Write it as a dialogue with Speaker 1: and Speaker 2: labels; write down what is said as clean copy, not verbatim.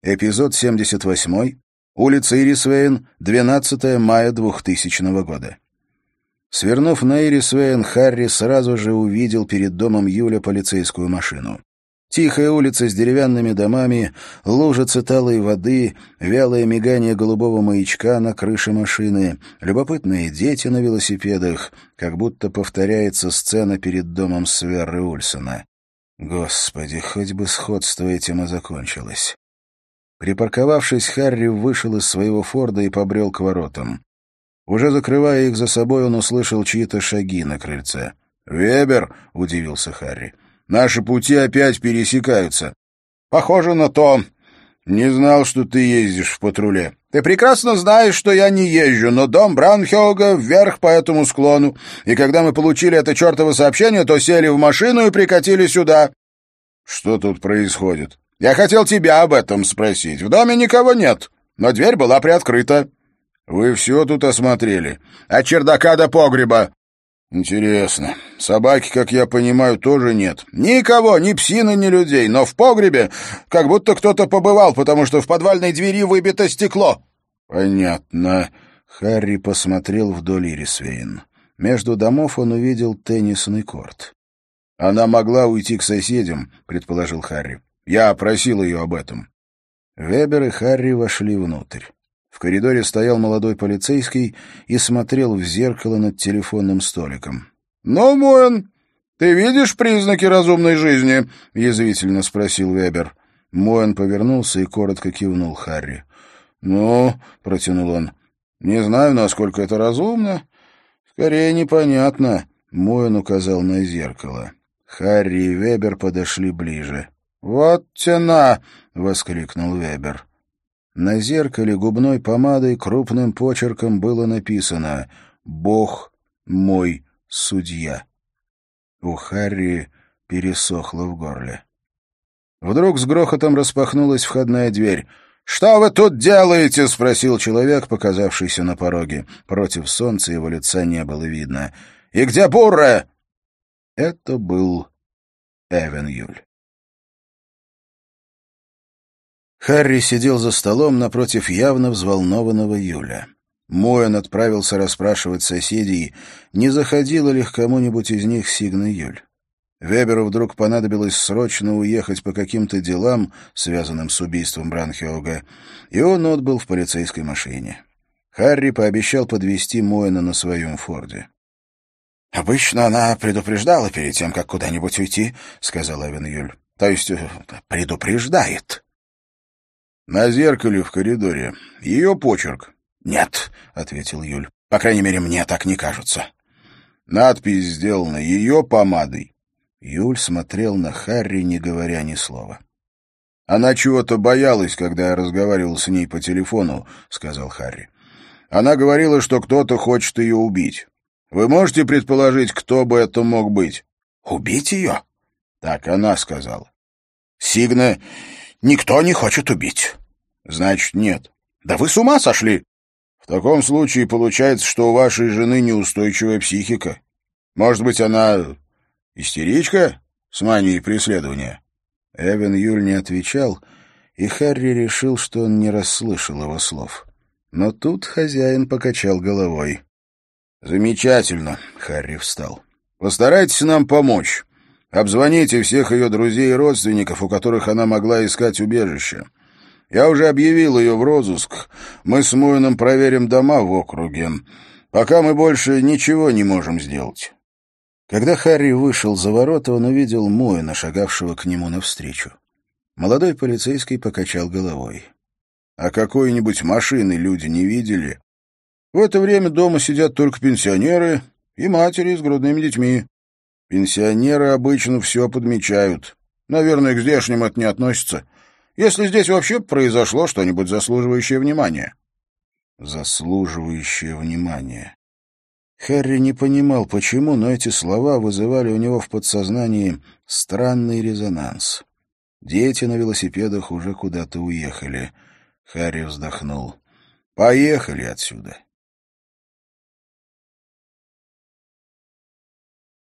Speaker 1: Эпизод 78. Улица Ирисвейн, 12 мая 2000 года. Свернув на Ирисвейн, Харри сразу же увидел перед домом Юля полицейскую машину. Тихая улица с деревянными домами, лужицы талой воды, вялое мигание голубого маячка на крыше машины, любопытные дети на велосипедах, как будто повторяется сцена перед домом Сверры Ульсона. Господи, хоть бы сходство этим и закончилось. Припарковавшись, Харри вышел из своего Форда и побрел к воротам. Уже закрывая их за собой, он услышал чьи-то шаги на крыльце. «Вебер!» — удивился Харри. «Наши пути опять пересекаются». «Похоже на то. Не знал, что ты ездишь в патруле». «Ты прекрасно знаешь, что я не езжу, но дом Браунхёга вверх по этому склону. И когда мы получили это чертово сообщение, то сели в машину и прикатили сюда». «Что тут происходит?» «Я хотел тебя об этом спросить. В доме никого нет, но дверь была приоткрыта». «Вы все тут осмотрели?» «От чердака до погреба». «Интересно. Собаки, как я понимаю, тоже нет?» «Никого, ни псины, ни людей, но в погребе как будто кто-то побывал, потому что в подвальной двери выбито стекло». «Понятно». Харри посмотрел вдоль Ирисвейн. Между домов он увидел теннисный корт. «Она могла уйти к соседям», — предположил Харри. «Я просил ее об этом». Вебер и Харри вошли внутрь. В коридоре стоял молодой полицейский и смотрел в зеркало над телефонным столиком. «Ну, Моэн, ты видишь признаки разумной жизни?» — язвительно спросил Вебер. Моэн повернулся и коротко кивнул Харри. «Ну», — протянул он, — «не знаю, насколько это разумно. Скорее, непонятно». Моэн указал на зеркало. Харри и Вебер подошли ближе. «Вот тяна!» — воскликнул Вебер. На зеркале губной помадой крупным почерком было написано «Бог мой судья». У Харри пересохло в горле. Вдруг с грохотом распахнулась входная дверь. «Что вы тут делаете?» — спросил человек, показавшийся на пороге. Против солнца его лица не было видно. «И где Бурре?» Это был Эвен Юль. Харри сидел за столом напротив явно взволнованного Юля. Моэн отправился расспрашивать соседей, не заходила ли к кому-нибудь из них Сигна Юль. Веберу вдруг понадобилось срочно уехать по каким-то делам, связанным с убийством Браунхёга, и он отбыл в полицейской машине. Харри пообещал подвезти Моэна на своем Форде. «Обычно она предупреждала перед тем, как куда-нибудь уйти», — сказал Эвен Юль. «То есть предупреждает». «На зеркале в коридоре. Ее почерк». «Нет», — ответил Юль. «По крайней мере, мне так не кажется». «Надпись сделана ее помадой». Юль смотрел на Харри, не говоря ни слова. «Она чего-то боялась, когда я разговаривал с ней по телефону», — сказал Харри. «Она говорила, что кто-то хочет ее убить. Вы можете предположить, кто бы это мог быть?» «Убить ее?» «Так она сказала». «Сигна никто не хочет убить». «Значит, нет». «Да вы с ума сошли!» «В таком случае получается, что у вашей жены неустойчивая психика. Может быть, она истеричка с манией преследования?» Эвен Юль не отвечал, и Харри решил, что он не расслышал его слов. Но тут хозяин покачал головой. «Замечательно», — Харри встал. «Постарайтесь нам помочь. Обзвоните всех ее друзей и родственников, у которых она могла искать убежище. Я уже объявил ее в розыск. Мы с Моэном проверим дома в округе. Пока мы больше ничего не можем сделать». Когда Харри вышел за ворота, он увидел Моэна, шагавшего к нему навстречу. Молодой полицейский покачал головой. «А какой-нибудь машины люди не видели? В это время дома сидят только пенсионеры и матери с грудными детьми. Пенсионеры обычно все подмечают. Наверное, к здешним это не относится. Если здесь вообще произошло что-нибудь заслуживающее внимания». «Заслуживающее внимания». Харри не понимал, почему, но эти слова вызывали у него в подсознании странный резонанс. Дети на велосипедах уже куда-то уехали. Харри вздохнул. «Поехали отсюда.